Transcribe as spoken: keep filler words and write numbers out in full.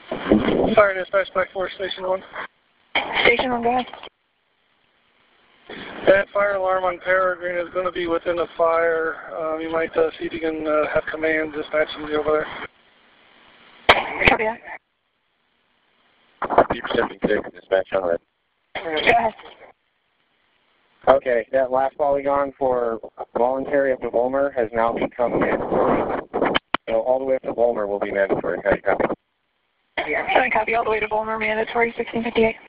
Fire dispatch back for station one. Station one, go ahead. That fire alarm on Peregrine is going to be within a fire. Um, you might uh, see if you can uh, have command dispatch somebody over there. Copy that. Deep seven six, dispatch on red. Go ahead. Okay, that last polygon for voluntary up to Volmer has now become mandatory. So all the way up to Volmer will be mandatory. How do you copy? Can I copy all the way to Volmer mandatory sixteen fifty-eight?